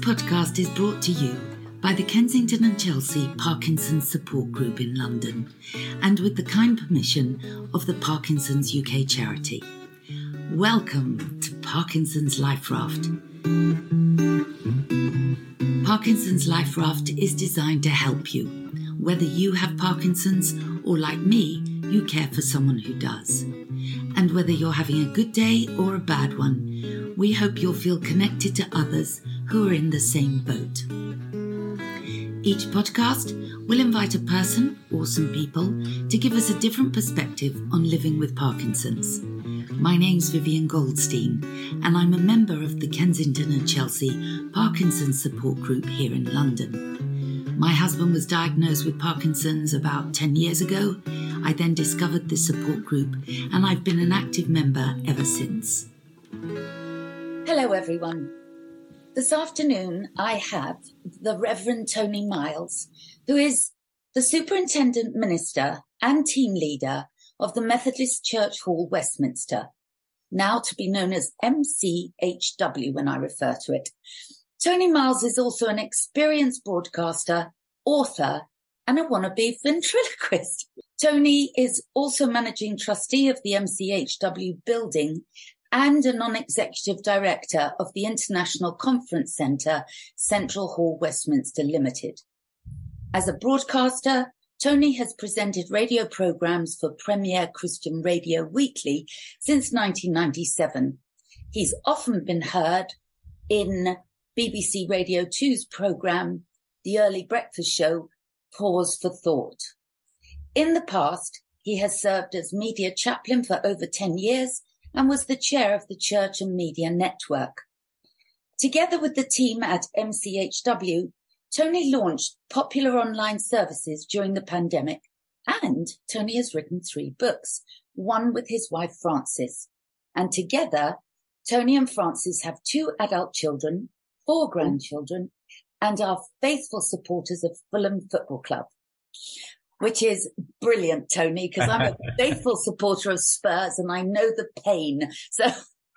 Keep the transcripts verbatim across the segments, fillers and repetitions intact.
podcast is brought to you by the Kensington and Chelsea Parkinson's Support Group in London and with the kind permission of the Parkinson's U K charity. Welcome to Parkinson's Life Raft. Parkinson's Life Raft is designed to help you, whether you have Parkinson's or, like me, you care for someone who does. And whether you're having a good day or a bad one, we hope you'll feel connected to others who are in the same boat. Each podcast will invite a person or some people to give us a different perspective on living with Parkinson's. My name's Vivian Goldstein, and I'm a member of the Kensington and Chelsea Parkinson's Support Group here in London. My husband was diagnosed with Parkinson's about ten years ago. I then discovered this support group, and I've been an active member ever since. Hello, everyone. This afternoon, I have the Reverend Tony Miles, who is the Superintendent Minister and Team Leader of the Methodist Church Hall, Westminster, now to be known as M C H W when I refer to it. Tony Miles is also an experienced broadcaster, author, and a wannabe ventriloquist. Tony is also managing trustee of the M C H W building and a non-executive director of the International Conference Centre, Central Hall, Westminster Limited. As a broadcaster, Tony has presented radio programmes for Premier Christian Radio Weekly since nineteen ninety-seven. He's often been heard in B B C Radio two's programme, The Early Breakfast Show, Pause for Thought. In the past, he has served as media chaplain for over ten years and was the chair of the Church and Media Network. Together with the team at M C H W, Tony launched popular online services during the pandemic, and Tony has written three books, one with his wife Frances. And together, Tony and Frances have two adult children, four grandchildren, and are faithful supporters of Fulham Football Club, which is brilliant, Tony, because I'm a faithful supporter of Spurs and I know the pain. So,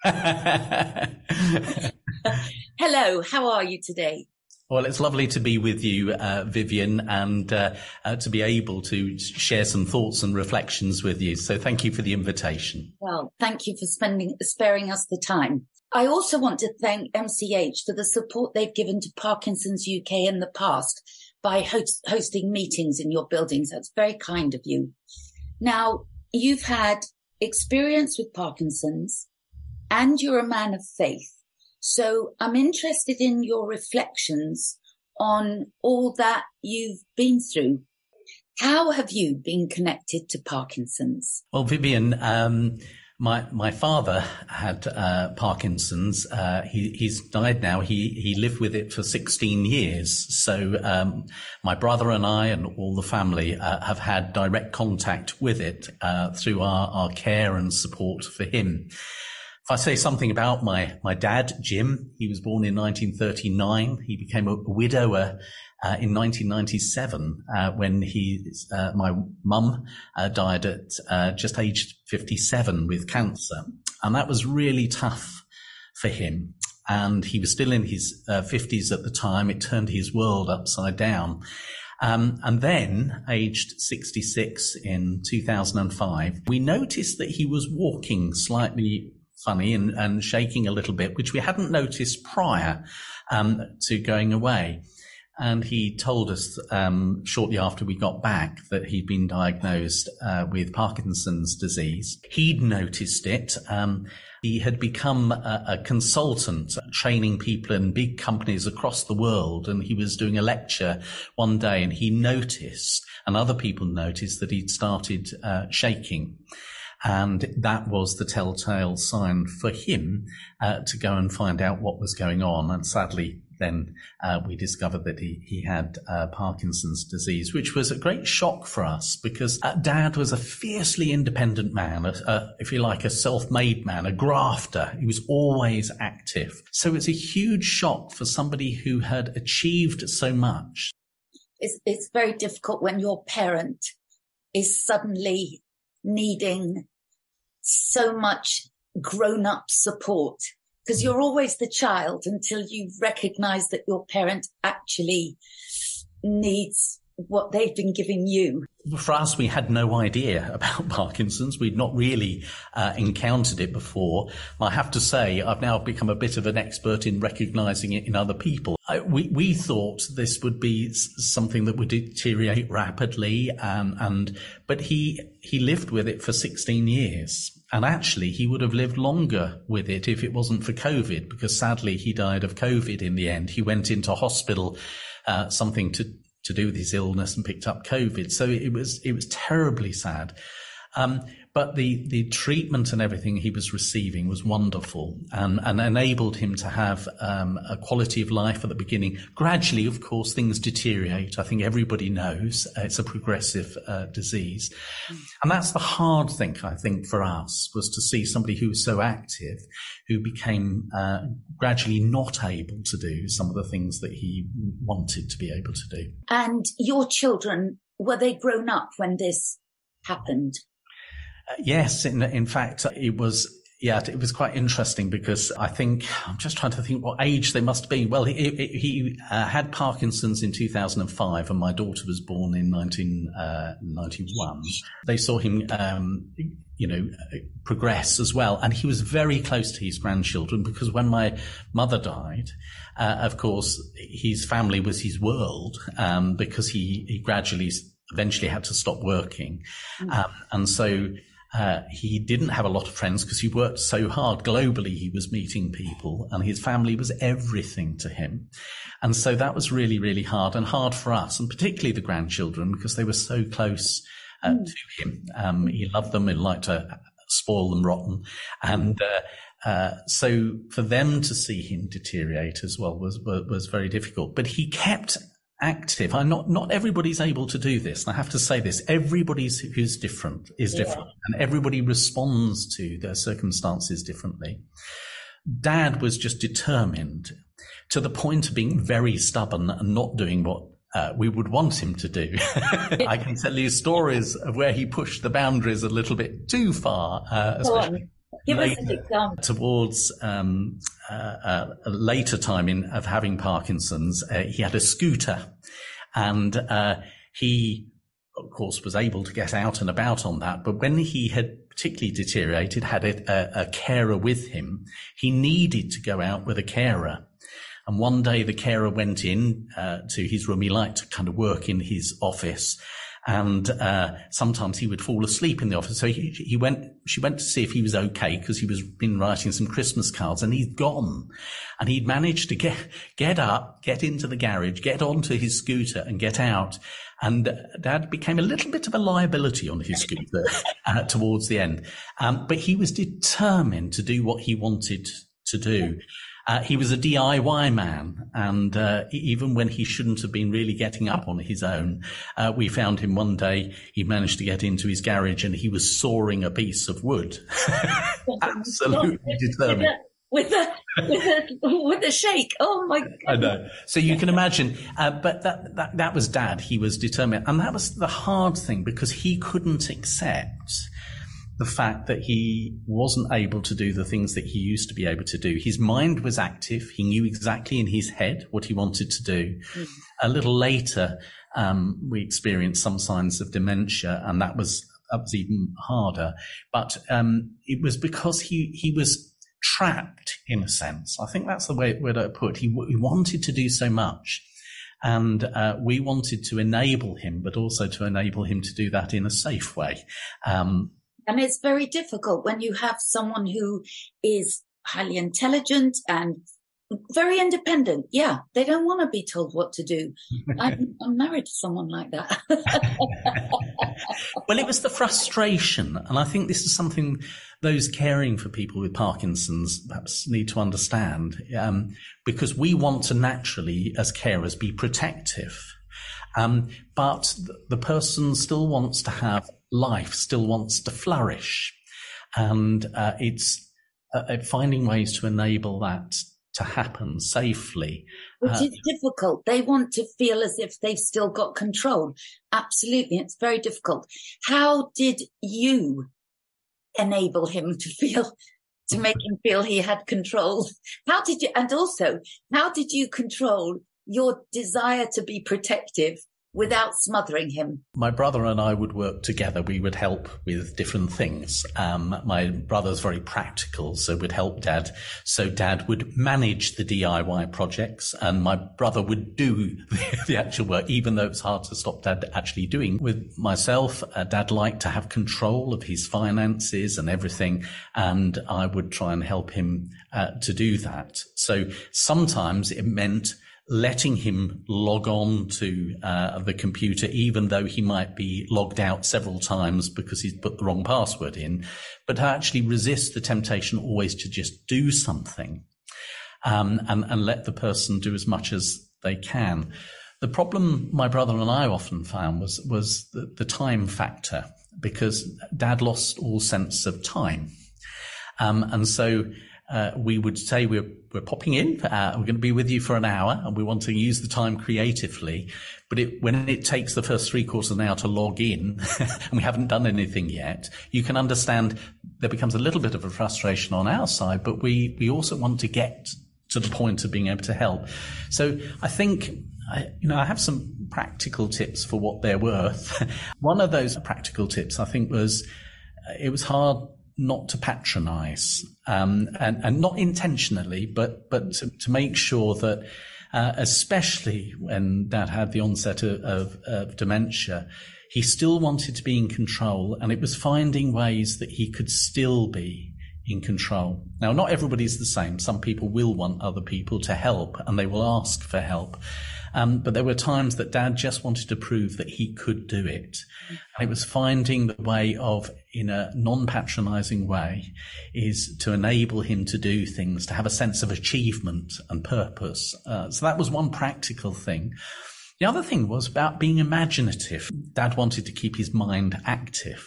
hello, how are you today? Well, it's lovely to be with you, uh, Vivian, and uh, uh, to be able to share some thoughts and reflections with you. So thank you for the invitation. Well, thank you for spending sparing us the time. I also want to thank M C H for the support they've given to Parkinson's U K in the past by host, hosting meetings in your buildings. That's very kind of you. Now, you've had experience with Parkinson's and you're a man of faith. So I'm interested in your reflections on all that you've been through. How have you been connected to Parkinson's? Well, Vivian, um, my my father had uh, Parkinson's. Uh, he, he's died now. He he lived with it for sixteen years. So um, my brother and I and all the family uh, have had direct contact with it uh, through our, our care and support for him. If I say something about my, my dad, Jim, he was born in nineteen thirty-nine. He became a widower uh, in nineteen ninety-seven uh, when he, uh, my mum uh, died at uh, just aged fifty-seven with cancer. And that was really tough for him. And he was still in his uh, fifties at the time. It turned his world upside down. Um, and then, aged sixty-six in two thousand five, we noticed that he was walking slightly funny and, and shaking a little bit, which we hadn't noticed prior um, to going away. And he told us um, shortly after we got back that he'd been diagnosed uh, with Parkinson's disease. He'd noticed it. Um, he had become a, a consultant, training people in big companies across the world. And he was doing a lecture one day and he noticed, and other people noticed, that he'd started uh, shaking. And that was the telltale sign for him uh, to go and find out what was going on. And sadly, then uh, we discovered that he, he had uh, Parkinson's disease, which was a great shock for us because uh, Dad was a fiercely independent man, a, a, if you like, a self-made man, a grafter. He was always active. So it's a huge shock for somebody who had achieved so much. It's, it's very difficult when your parent is suddenly needing so much grown-up support because you're always the child until you recognise that your parent actually needs what they've been giving you. For us, we had no idea about Parkinson's. We'd not really uh, encountered it before. I have to say, I've now become a bit of an expert in recognising it in other people. I, we, we thought this would be something that would deteriorate rapidly, um, and but he he lived with it for sixteen years. And actually, he would have lived longer with it if it wasn't for COVID, because sadly, he died of COVID in the end. He went into hospital, uh, something to to do with his illness, and picked up COVID. So it was, it was terribly sad. Um, but the, the treatment and everything he was receiving was wonderful, and, and enabled him to have, um, a quality of life at the beginning. Gradually, of course, things deteriorate. I think everybody knows it's a progressive, uh, disease. Mm. And that's the hard thing, I think, for us, was to see somebody who was so active, who became, uh, gradually not able to do some of the things that he wanted to be able to do. And your children, were they grown up when this happened? Uh, yes, in, in fact, it was, yeah, it was quite interesting, because I think, I'm just trying to think what age they must be. Well, he, he uh, had Parkinson's in two thousand five, and my daughter was born in nineteen ninety-one. They saw him, um, you know, progress as well. And he was very close to his grandchildren, because when my mother died, uh, of course, his family was his world, um, because he, he gradually, eventually had to stop working. Mm. Um, and so, Uh, he didn't have a lot of friends because he worked so hard. Globally, he was meeting people, and his family was everything to him. And so that was really, really hard, and hard for us, and particularly the grandchildren, because they were so close uh, mm. to him. Um, he loved them and liked to spoil them rotten. And uh, uh, so for them to see him deteriorate as well was, was, was very difficult. But he kept active. I'm not, not everybody's able to do this. And I have to say this, everybody's who's different is different, yeah. And everybody responds to their circumstances differently. Dad was just determined, to the point of being very stubborn and not doing what uh, we would want him to do. I can tell you stories of where he pushed the boundaries a little bit too far, uh, especially Give us an example. Towards um, uh, uh, a later time in of having Parkinson's, uh, he had a scooter, and uh, he, of course, was able to get out and about on that. But when he had particularly deteriorated, had a, a, a carer with him, he needed to go out with a carer. And one day the carer went in uh, to his room. He liked to kind of work in his office. And, uh, sometimes he would fall asleep in the office. So he, he went, she went to see if he was okay, because he was been writing some Christmas cards, and he'd gone, and he'd managed to get, get up, get into the garage, get onto his scooter and get out. And Dad became a little bit of a liability on his scooter uh, towards the end. Um, but he was determined to do what he wanted to do. Uh, he was a D I Y man, and uh, even when he shouldn't have been really getting up on his own, uh, we found him one day, he managed to get into his garage, and he was sawing a piece of wood. Absolutely determined. With a, with a, with a shake. Oh my God. I know. So you can imagine, uh, but that, that, that was Dad. He was determined. And that was the hard thing, because he couldn't accept the fact that he wasn't able to do the things that he used to be able to do. His mind was active. He knew exactly in his head what he wanted to do. Mm-hmm. A little later, um, we experienced some signs of dementia, and that was, that was even harder. But, um, it was because he, he was trapped, in a sense. I think that's the way, way to put it. He, he wanted to do so much. And uh, we wanted to enable him, but also to enable him to do that in a safe way. Um, And it's very difficult when you have someone who is highly intelligent and very independent. Yeah, they don't want to be told what to do. I'm, I'm married to someone like that. Well, it was the frustration. And I think this is something those caring for people with Parkinson's perhaps need to understand, um, because we want to naturally, as carers, be protective. Um, but the person still wants to have life, still wants to flourish. And uh, it's uh, finding ways to enable that to happen safely. Which uh, is difficult. They want to feel as if they've still got control. Absolutely. It's very difficult. How did you enable him to feel to make him feel he had control. How did you, and also, how did you control your desire to be protective without smothering him? My brother and I would work together. We would help with different things. Um, my brother's very practical, so would help Dad. So Dad would manage the D I Y projects, and my brother would do the, the actual work, even though it's hard to stop Dad actually doing. With myself, uh, Dad liked to have control of his finances and everything, and I would try and help him uh, to do that. So sometimes it meant letting him log on to uh, the computer, even though he might be logged out several times because he's put the wrong password in, but to actually resist the temptation always to just do something um, and, and let the person do as much as they can. The problem my brother and I often found was, was the, the time factor, because Dad lost all sense of time. Um, and so Uh, we would say we're we're popping in, uh, we're going to be with you for an hour, and we want to use the time creatively. But it, when it takes the first three quarters of an hour to log in, and we haven't done anything yet, you can understand there becomes a little bit of a frustration on our side. But we we also want to get to the point of being able to help. So I think, I, you know, I have some practical tips for what they're worth. One of those practical tips, I think, was uh, it was hard not to patronize, um, and, and not intentionally, but, but to, to make sure that, uh, especially when Dad had the onset of, of, of dementia, he still wanted to be in control, and it was finding ways that he could still be in control. Now, not everybody's the same. Some people will want other people to help, and they will ask for help. Um, but there were times that Dad just wanted to prove that he could do it. And it was finding the way of, in a non-patronizing way, is to enable him to do things, to have a sense of achievement and purpose. Uh, so that was one practical thing. The other thing was about being imaginative. Dad wanted to keep his mind active.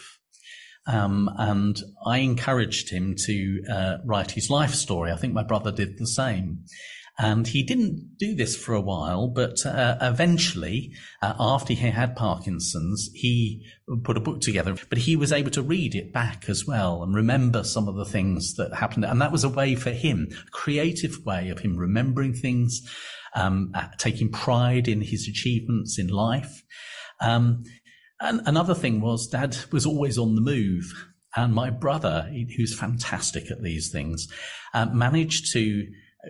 Um, and I encouraged him to uh, write his life story. I think my brother did the same. And he didn't do this for a while, but uh, eventually, uh, after he had Parkinson's, he put a book together, but he was able to read it back as well and remember some of the things that happened. And that was a way for him, a creative way of him remembering things, um, uh, taking pride in his achievements in life. Um, and another thing was Dad was always on the move. And my brother, who's fantastic at these things, uh, managed to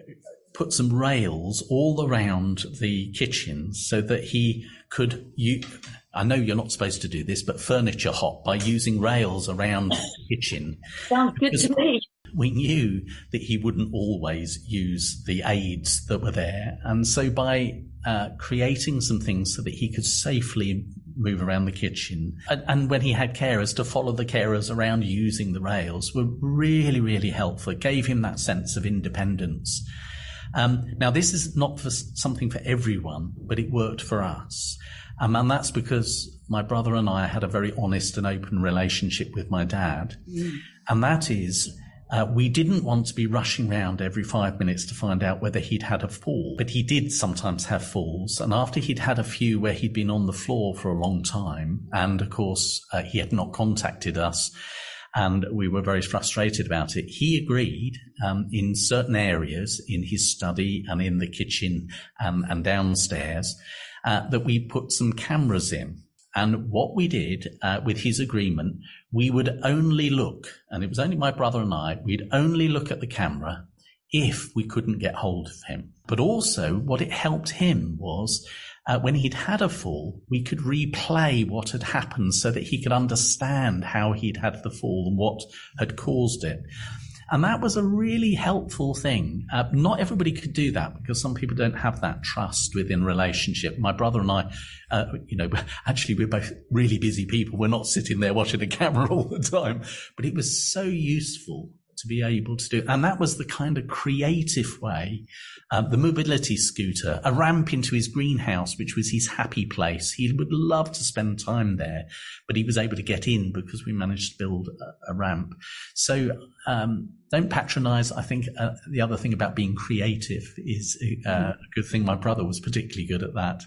put some rails all around the kitchen so that he could, you, I know you're not supposed to do this, but furniture hop by using rails around the kitchen. Sounds good to me. We knew that he wouldn't always use the aids that were there. And so by uh, creating some things so that he could safely move around the kitchen, and, and when he had carers, to follow the carers around using the rails, were really, really helpful. It gave him that sense of independence. Um, now, this is not for something for everyone, but it worked for us. Um, and that's because my brother and I had a very honest and open relationship with my dad. Mm. And that is, uh, we didn't want to be rushing around every five minutes to find out whether he'd had a fall. But he did sometimes have falls. And after he'd had a few where he'd been on the floor for a long time, and of course, uh, he had not contacted us, and we were very frustrated about it, he agreed um, in certain areas in his study and in the kitchen and, and downstairs uh, that we put some cameras in. And what we did uh, with his agreement, we would only look, and it was only my brother and I, we'd only look at the camera if we couldn't get hold of him. But also what it helped him was Uh, when he'd had a fall, we could replay what had happened so that he could understand how he'd had the fall and what had caused it. And that was a really helpful thing. Uh, not everybody could do that because some people don't have that trust within relationship. My brother and I, uh, you know, actually we're both really busy people. We're not sitting there watching a camera all the time, but it was so useful to be able to do. And that was the kind of creative way. Um, the mobility scooter, a ramp into his greenhouse, which was his happy place. He would love to spend time there, but he was able to get in because we managed to build a, a ramp. So um, don't patronize. I think uh, the other thing about being creative is uh, a good thing. My brother was particularly good at that.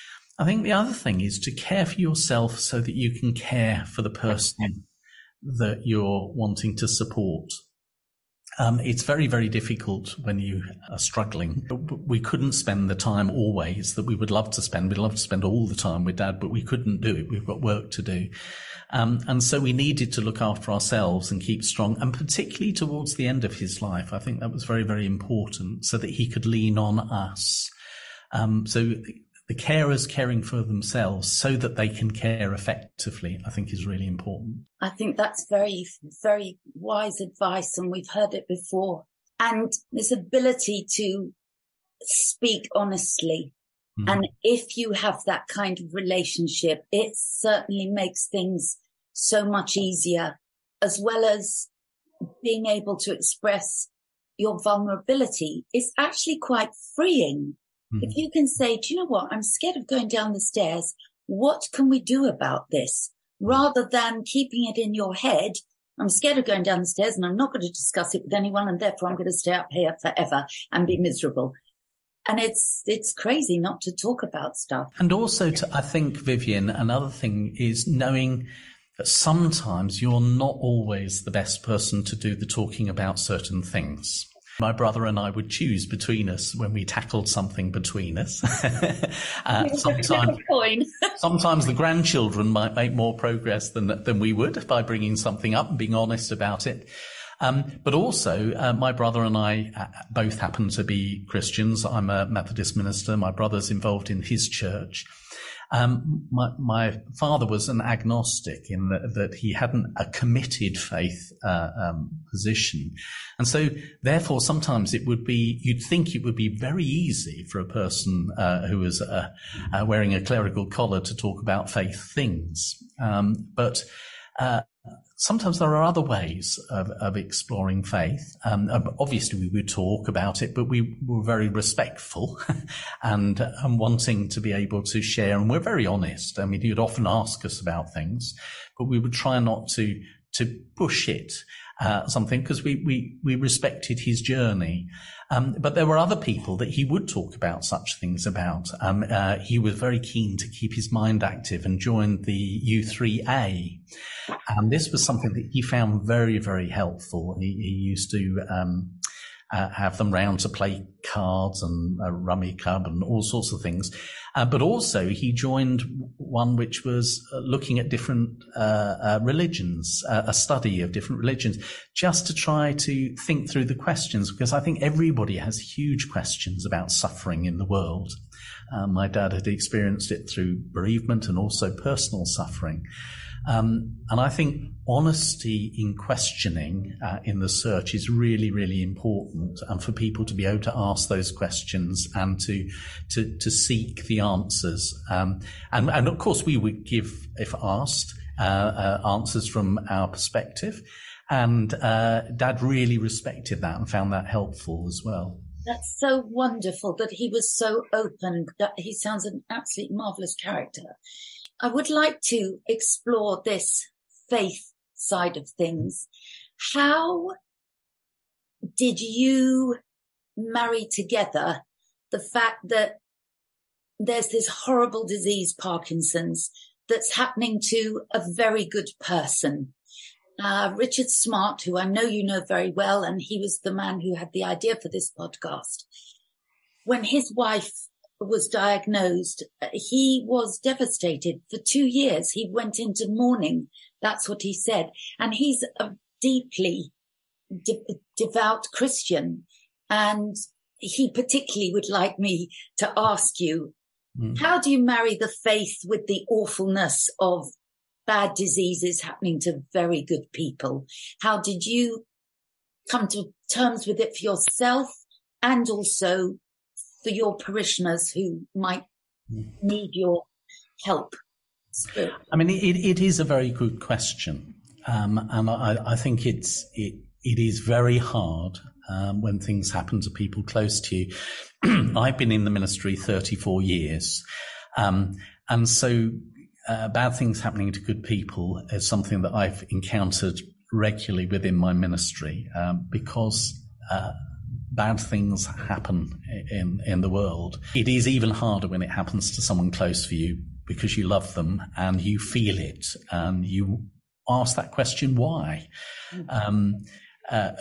I think the other thing is to care for yourself so that you can care for the person that you're wanting to support. Um, it's very, very difficult when you are struggling. We couldn't spend the time always that we would love to spend. We'd love to spend all the time with Dad, but we couldn't do it. We've got work to do. Um, and so we needed to look after ourselves and keep strong. And particularly towards the end of his life, I think that was very, very important so that he could lean on us. Um, so the carers caring for themselves so that they can care effectively, I think is really important. I think that's very, very wise advice, and we've heard it before. And this ability to speak honestly. Mm. And if you have that kind of relationship, it certainly makes things so much easier, as well as being able to express your vulnerability. It's actually quite freeing. Mm. If you can say, do you know what? I'm scared of going down the stairs. What can we do about this? Rather than keeping it in your head, I'm scared of going down the stairs and I'm not going to discuss it with anyone, and therefore I'm going to stay up here forever and be miserable. And it's it's crazy not to talk about stuff. And also, to, I think, Vivian, another thing is knowing that sometimes you're not always the best person to do the talking about certain things. My brother and I would choose between us when we tackled something between us. uh, sometimes, sometimes the grandchildren might make more progress than than we would by bringing something up and being honest about it. Um, but also, uh, my brother and I uh, both happen to be Christians. I'm a Methodist minister. My brother's involved in his church. Um, my, my father was an agnostic in that, that he hadn't a committed faith uh, um, position. And so, therefore, sometimes it would be, you'd think it would be very easy for a person uh, who was uh, uh, wearing a clerical collar to talk about faith things. Um, but uh, sometimes there are other ways of, of exploring faith. Um, obviously, we would talk about it, but we were very respectful and, and wanting to be able to share. And we're very honest. I mean, he'd often ask us about things, but we would try not to to push it, uh, something, because we, we, we respected his journey. Um, but there were other people that he would talk about such things about. Um, uh, he was very keen to keep his mind active and joined the U three A. And this was something that he found very, very helpful. He, he used to, um, uh, have them round to play cards and a rummy cub and all sorts of things. Uh, but also he joined one which was uh, looking at different uh, uh, religions, uh, a study of different religions, just to try to think through the questions, because I think everybody has huge questions about suffering in the world. Uh, my dad had experienced it through bereavement and also personal suffering. Um, and I think honesty in questioning uh, in the search is really, really important, and for people to be able to ask those questions and to to, to seek the answers. Um, and, and of course, we would give, if asked, uh, uh, answers from our perspective. And uh, Dad really respected that and found that helpful as well. That's so wonderful that he was so open. That he sounds an absolutely marvellous character. I would like to explore this faith side of things. How did you marry together the fact that there's this horrible disease, Parkinson's, that's happening to a very good person? Uh, Richard Smart, who I know you know very well, and he was the man who had the idea for this podcast. When his wife was diagnosed, he was devastated. For two years, he went into mourning. That's what he said. And he's a deeply de- devout Christian. And he particularly would like me to ask you, mm. how do you marry the faith with the awfulness of bad diseases happening to very good people? How did you come to terms with it for yourself and also for your parishioners who might need your help? I mean, it, it is a very good question. Um, and I, I think it's, it, it is very hard um, when things happen to people close to you. I've been in the ministry thirty-four years. Um, and so uh, bad things happening to good people is something that I've encountered regularly within my ministry, um, because uh, bad things happen in, in the world. It is even harder when it happens to someone close for you, because you love them and you feel it and you ask that question, why? Um, uh,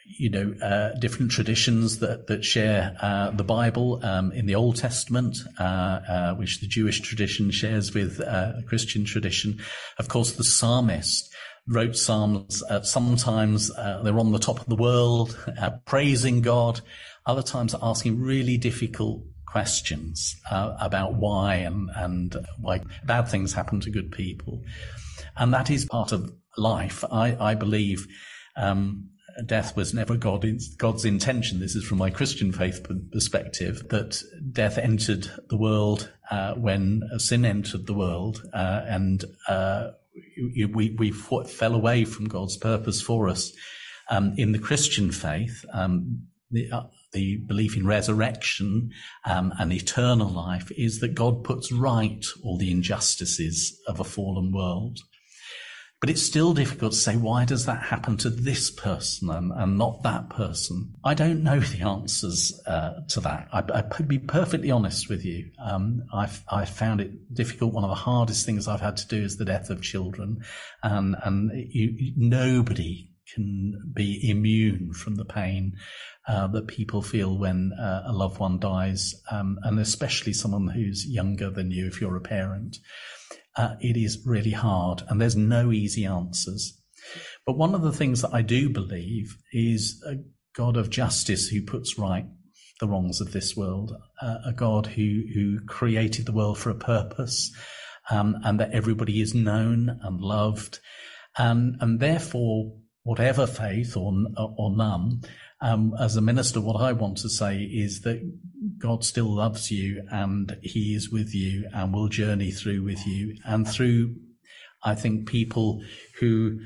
you know, uh, different traditions that, that share uh, the Bible um, in the Old Testament, uh, uh, which the Jewish tradition shares with uh, the Christian tradition. Of course, the psalmist wrote psalms. Uh, sometimes uh, they're on the top of the world, uh, praising God. Other times asking really difficult questions uh, about why and, and why bad things happen to good people. And that is part of life. I, I believe um, death was never God, God's intention. This is from my Christian faith perspective, that death entered the world uh, when sin entered the world, uh, and uh, we, we fell away from God's purpose for us. Um, in the Christian faith, um, the, uh, the belief in resurrection um, and eternal life is that God puts right all the injustices of a fallen world. But it's still difficult to say, why does that happen to this person and, and not that person? I don't know the answers uh, to that. I, I'd be perfectly honest with you. Um, I've, I found it difficult. One of the hardest things I've had to do is the death of children. And, and you, nobody can be immune from the pain uh, that people feel when uh, a loved one dies, um, and especially someone who's younger than you if you're a parent. Uh, it is really hard, and there's no easy answers. But one of the things that I do believe is a God of justice who puts right the wrongs of this world, uh, a God who, who created the world for a purpose, um, and that everybody is known and loved. And, and therefore, whatever faith or, or none, um, as a minister, what I want to say is that God still loves you and he is with you and will journey through with you. And through, I think, people who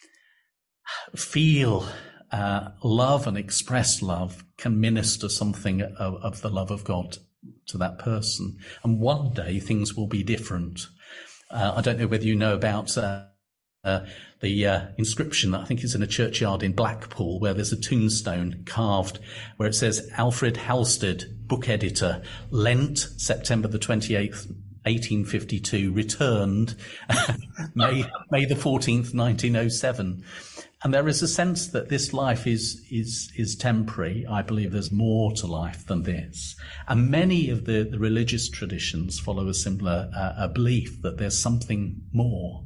feel uh, love and express love can minister something of, of the love of God to that person. And one day things will be different. Uh, I don't know whether you know about uh, Uh, the uh, inscription, I think it's in a churchyard in Blackpool, where there's a tombstone carved where it says, Alfred Halstead, book editor, Lent, September the twenty-eighth, eighteen fifty-two, returned May, May the fourteenth, nineteen oh seven. And there is a sense that this life is, is, is temporary. I believe there's more to life than this. And many of the, the religious traditions follow a similar uh, a belief that there's something more.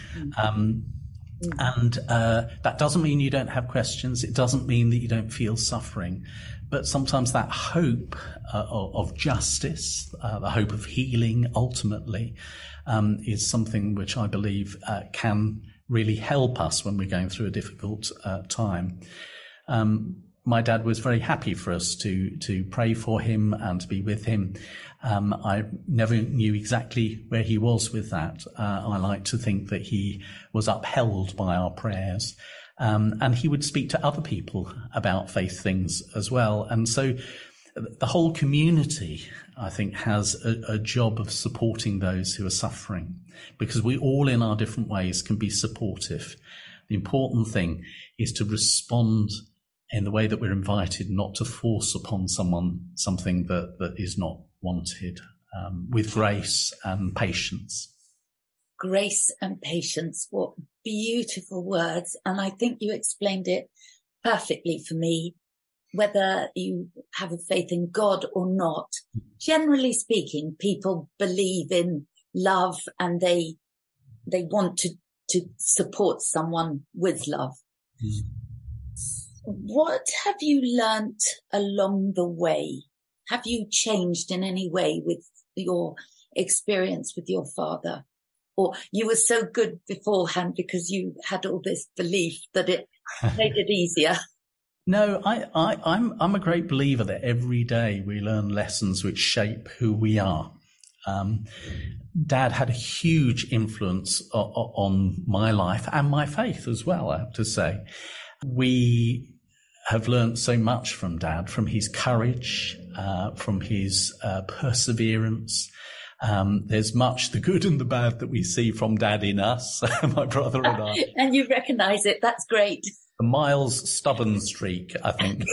Um, and uh, that doesn't mean you don't have questions. It doesn't mean that you don't feel suffering. But sometimes that hope uh, of, of justice, uh, the hope of healing ultimately, um, is something which I believe uh, can really help us when we're going through a difficult uh, time. Um, my dad was very happy for us to to pray for him and to be with him. Um, I never knew exactly where he was with that. Uh, I like to think that he was upheld by our prayers. Um, and he would speak to other people about faith things as well. And so the whole community, I think, has a, a job of supporting those who are suffering, because we all in our different ways can be supportive. The important thing is to respond in the way that we're invited, not to force upon someone something that, that is not wanted, um, with grace and patience. Grace and patience. What beautiful words. And I think you explained it perfectly for me, whether you have a faith in God or not. Generally speaking, people believe in love and they, they want to, to support someone with love. Mm. What have you learnt along the way? Have you changed in any way with your experience with your father? Or you were so good beforehand because you had all this belief that it made it easier? No, I, I, I'm, I'm a great believer that every day we learn lessons which shape who we are. Um, Dad had a huge influence o- o- on my life and my faith as well, I have to say. We have learned so much from Dad, from his courage, uh, from his uh, perseverance. Um, there's much the good and the bad that we see from Dad in us, my brother and I. And you recognise it. That's great. The Miles stubborn streak, I think.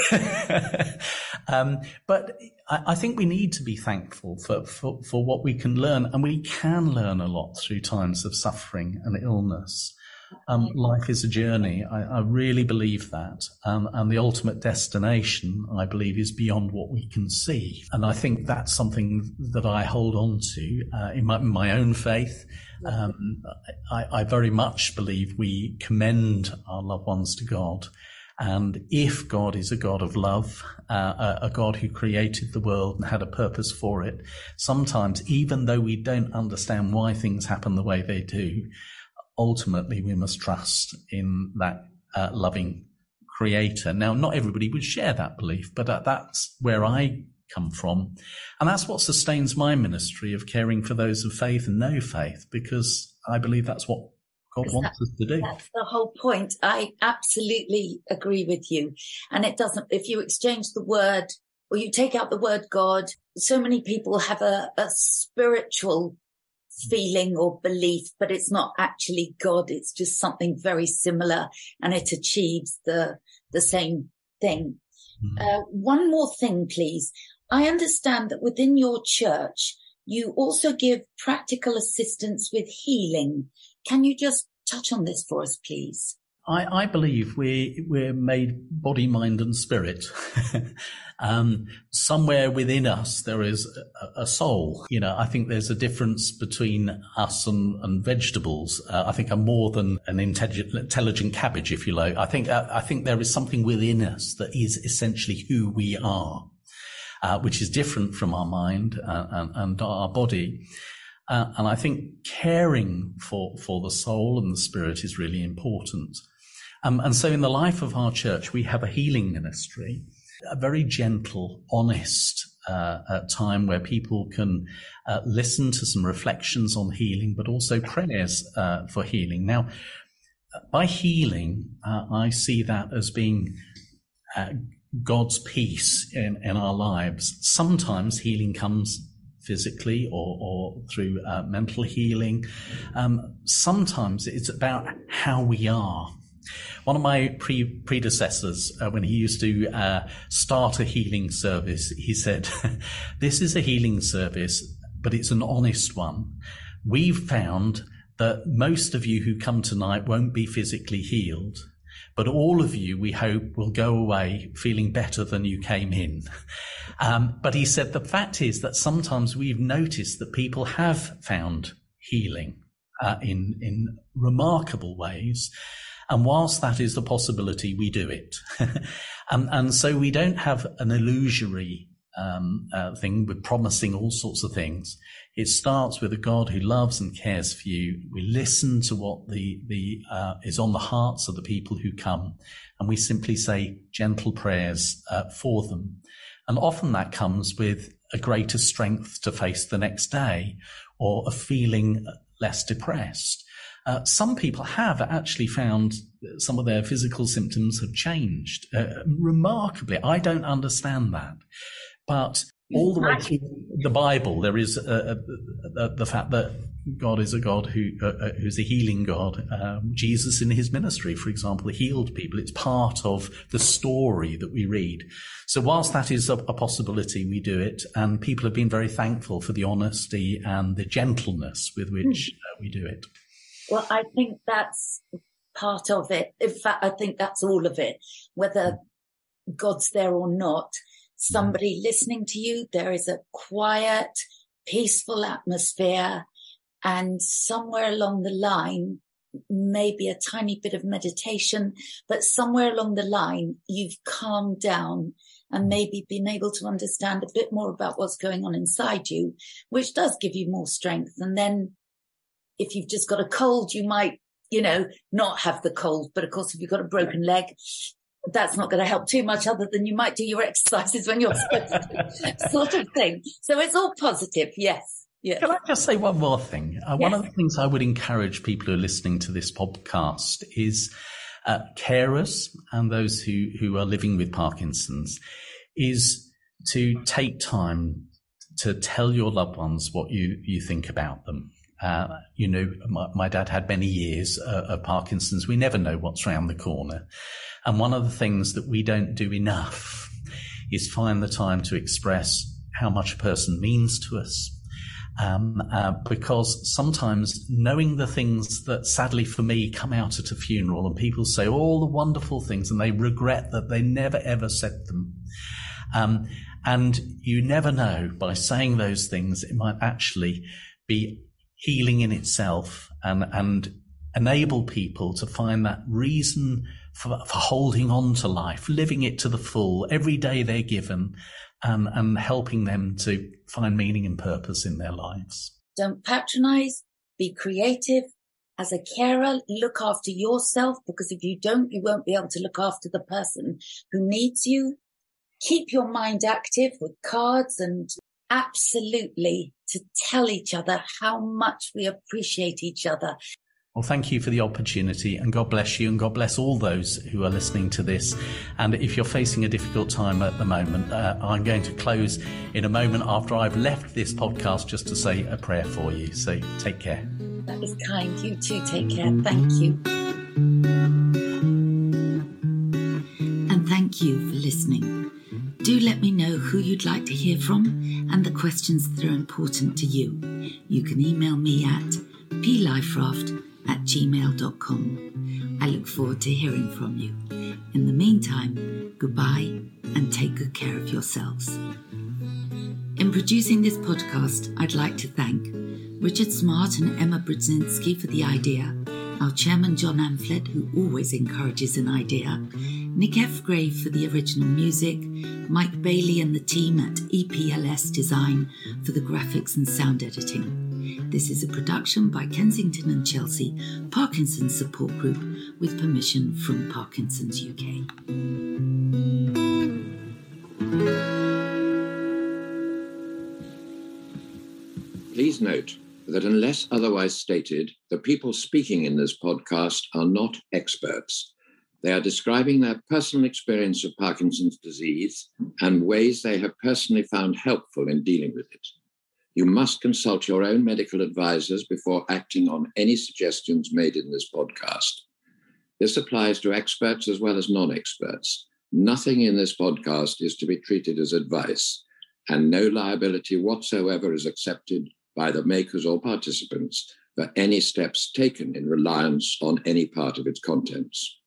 um, but I, I think we need to be thankful for, for, for what we can learn. And we can learn a lot through times of suffering and illness. Um, life is a journey. I, I really believe that. Um, and the ultimate destination, I believe, is beyond what we can see. And I think that's something that I hold on to uh, in, my, in my own faith. Um, I, I very much believe we commend our loved ones to God. And if God is a God of love, uh, a God who created the world and had a purpose for it, sometimes, even though we don't understand why things happen the way they do, ultimately we must trust in that uh, loving creator. Now, not everybody would share that belief, but uh, that's where I come from. And that's what sustains my ministry of caring for those of faith and no faith, because I believe that's what God wants that, us to do. That's the whole point. I absolutely agree with you. And it doesn't, if you exchange the word or you take out the word God, so many people have a, a spiritual feeling or belief, but it's not actually God. It's just something very similar and it achieves the, the same thing. Mm-hmm. Uh, one more thing, please. I understand that within your church, you also give practical assistance with healing. Can you just touch on this for us, please? I, I believe we, we're made body, mind and spirit. um, somewhere within us, there is a, a soul. You know, I think there's a difference between us and, and vegetables. Uh, I think I'm more than an intelligent, intelligent cabbage, if you like. I think, uh, I think there is something within us that is essentially who we are, uh, which is different from our mind uh, and, and our body. Uh, and I think caring for, for the soul and the spirit is really important. Um, and so in the life of our church, we have a healing ministry, a very gentle, honest uh, uh, time where people can uh, listen to some reflections on healing, but also prayers uh, for healing. Now, by healing, uh, I see that as being uh, God's peace in, in our lives. Sometimes healing comes physically or, or through uh, mental healing. Um, sometimes it's about how we are. One of my pre- predecessors, uh, when he used to uh, start a healing service, he said, this is a healing service, but it's an honest one. We've found that most of you who come tonight won't be physically healed, but all of you, we hope, will go away feeling better than you came in. Um, but he said the fact is that sometimes we've noticed that people have found healing uh, in, in remarkable ways. And whilst that is the possibility, we do it. and, and so we don't have an illusory um, uh, thing with promising all sorts of things. It starts with a God who loves and cares for you. We listen to what the, the uh, is on the hearts of the people who come, and we simply say gentle prayers uh, for them. And often that comes with a greater strength to face the next day or a feeling less depressed. Uh, some people have actually found some of their physical symptoms have changed uh, remarkably. I don't understand that. But all the way through the Bible, there is uh, uh, the fact that God is a God who uh, who's a healing God. Um, Jesus in his ministry, for example, healed people. It's part of the story that we read. So whilst that is a, a possibility, we do it. And people have been very thankful for the honesty and the gentleness with which uh, we do it. Well, I think that's part of it. In fact, I think that's all of it. Whether God's there or not, somebody listening to you, there is a quiet, peaceful atmosphere. And somewhere along the line, maybe a tiny bit of meditation, but somewhere along the line, you've calmed down and maybe been able to understand a bit more about what's going on inside you, which does give you more strength. And then if you've just got a cold, you might, you know, not have the cold. But of course, if you've got a broken leg, that's not going to help too much other than you might do your exercises when you're supposed to, sort of thing. So it's all positive. Yes. Yes. Can I just say one more thing? Uh, yes. One of the things I would encourage people who are listening to this podcast is uh, carers and those who, who are living with Parkinson's is to take time to tell your loved ones what you, you think about them. Uh, you know, my, my dad had many years uh, of Parkinson's. We never know what's round the corner. And one of the things that we don't do enough is find the time to express how much a person means to us Um, uh, because sometimes knowing the things that sadly for me come out at a funeral and people say all the wonderful things and they regret that they never ever said them. Um, and you never know, by saying those things, it might actually be healing in itself and, and enable people to find that reason for, for holding on to life, living it to the full every day they're given, and, and helping them to find meaning and purpose in their lives. Don't patronize, be creative. As a carer, look after yourself, because if you don't, you won't be able to look after the person who needs you. Keep your mind active with cards, and absolutely to tell each other how much we appreciate each other. Well, thank you for the opportunity, and God bless you, and God bless all those who are listening to this. And if you're facing a difficult time at the moment, uh, I'm going to close in a moment after I've left this podcast just to say a prayer for you. So take care. That is kind. You too. Take care. Thank you. And thank you for listening. Do let me know who you'd like to hear from and the questions that are important to you. You can email me at p liferaft at gmail dot com. I look forward to hearing from you. In the meantime, goodbye and take good care of yourselves. In producing this podcast, I'd like to thank Richard Smart and Emma Brzezinski for the idea, our chairman John Amphlett, who always encourages an idea, Nick F. Gray for the original music, Mike Bailey and the team at E P L S Design for the graphics and sound editing. This is a production by Kensington and Chelsea Parkinson's Support Group with permission from Parkinson's U K. Please note that unless otherwise stated, the people speaking in this podcast are not experts. They are describing their personal experience of Parkinson's disease and ways they have personally found helpful in dealing with it. You must consult your own medical advisors before acting on any suggestions made in this podcast. This applies to experts as well as non-experts. Nothing in this podcast is to be treated as advice, and no liability whatsoever is accepted by the makers or participants for any steps taken in reliance on any part of its contents.